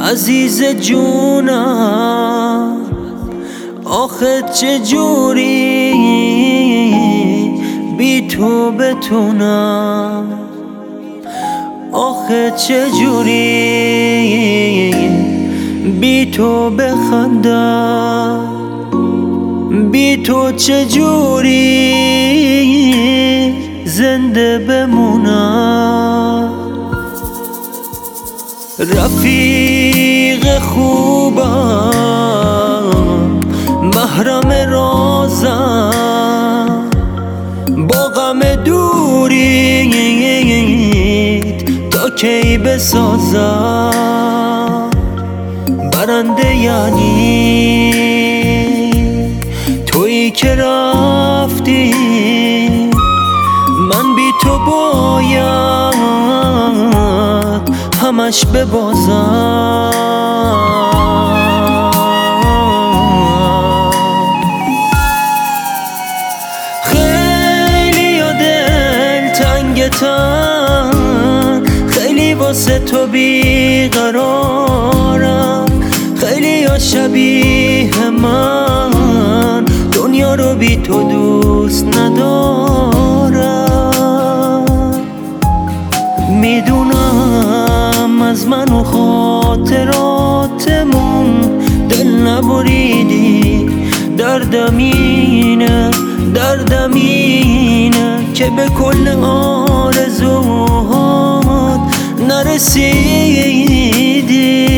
عزیز جونم، آخه چجوری بی تو بتونم، آخه چجوری بی تو بخندم، بی تو چجوری زنده بمونم. رفیق خوبم، محرم رازم، با غم دوریت تا کی بسازم. برنده یعنی تویی که رفتی، من بی تو باید همش ببازم. خیلی یا دل تنگتن، خیلی واسه تو بیقرارم، خیلی یا شبیه من دنیا رو بی تو دوست ندارم. میدونم از من و خاطراتمون دل نبریدی، دردم اینه که به کل آرزوهات نرسیدی.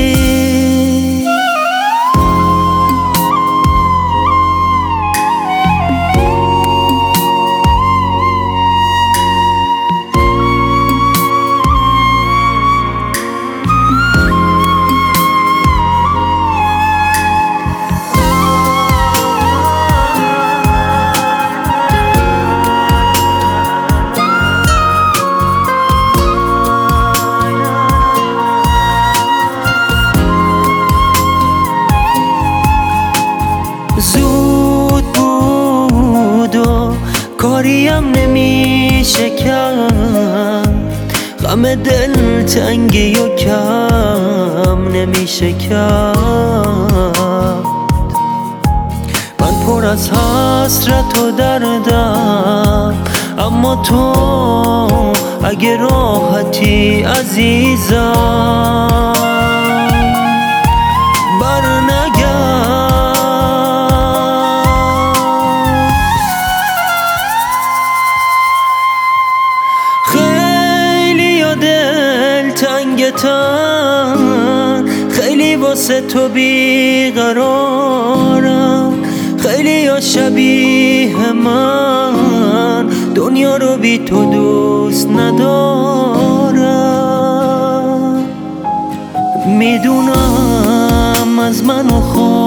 زود بود و کاریم نمیشه کرد، غم دل تنگی و کم نمیشه کرد. من پر از حسرت و دردم، اما تو اگه راحتی عزیزم تنگتن، خیلی واسه تو بیقرارم، خیلی یا شبیه من دنیا رو بی تو دوست ندارم. میدونم از من و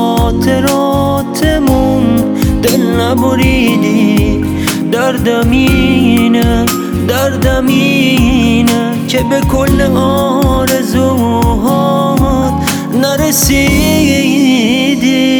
خاطراتمون دل نبریدی، دردم اینه که به کل آرزوهات نرسیدی.